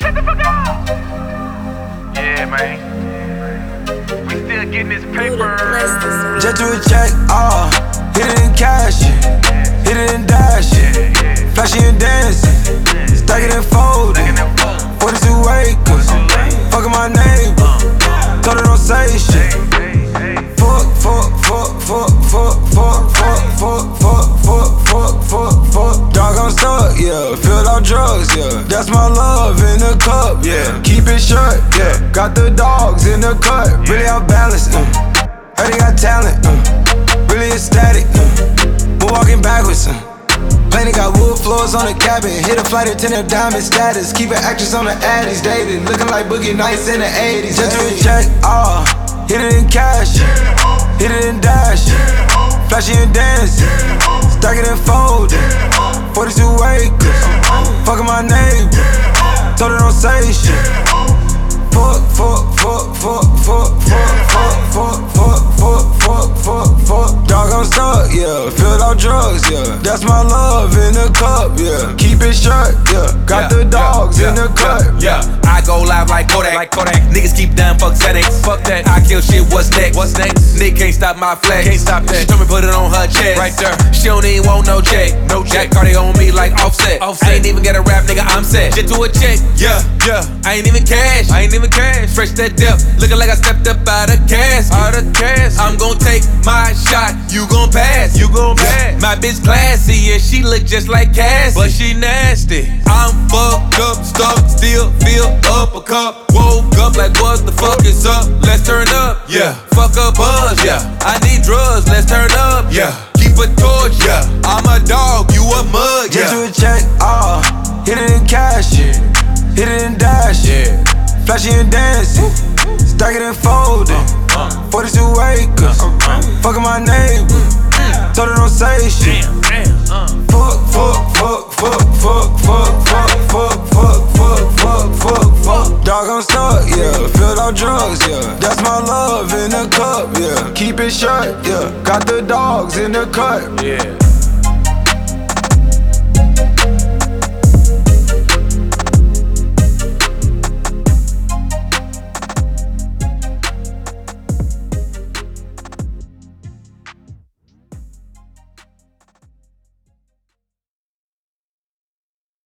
Shut the fuck up! Yeah, man. We still getting this paper. Jet to a check, hit it in cash, hit it in dash, flashy and dancing, stack it and fold it. 42 acres, fucking my neighbor, told her don't say shit. Fuck, dog, I'm stuck, yeah. Filled out drugs, yeah. That's my love in the cup, yeah. Keep it shut, yeah. Got the dogs in the cut, really out balanced, Heard he got talent, really ecstatic, we're walking backwards, Planet got wood floors on the cabin. Hit a flight attendant, diamond status. Keep an actress on the addies, dated. Looking like Boogie Nights in the 80s. Jet to a check, hit it in cash, hit it in dash, flashy and dancing, stack it and fold it. 42 acres, fucking my neighbor, told her don't say shit. Fuck, dog, I'm stuck, yeah. Filled out drugs, yeah. That's my love in the cup, yeah. Keep it shut, yeah. Got the dogs in the cut, yeah. I go live like Kodak. Niggas keep down, fuck Xanax. Fuck that. I kill shit, what's next? Nick can't stop my flex. Can't stop that. She told me put it on her chest. Right there. She don't even want no check. Got Cardi on me like Offset. I ain't even got a rap, nigga, I'm set. Shit to a check, yeah. I ain't even cash. Fresh that depth, looking like I stepped up out of cash. I'm gon' take my shot, you gon' pass. My bitch classy and she look just like Cassie, but she nasty. I'm fucked up, stuck, still feel up a cup. Woke up like what the fuck is up? Let's turn up, yeah. Fuck a buzz, yeah. I need drugs, let's turn up, yeah. Keep a torch, yeah. I'm a dog, you a mug, yeah. Get you a check, hit it in cash, hit it in dash, flashy and dancing, stack it and fold it. 42 acres, fucking my neighbor, told her don't say shit. Fuck, dog, I'm stuck, yeah. Filled out drugs, yeah. That's my love in the cup, yeah. Keep it shut, yeah. Got the dogs in the cut, yeah.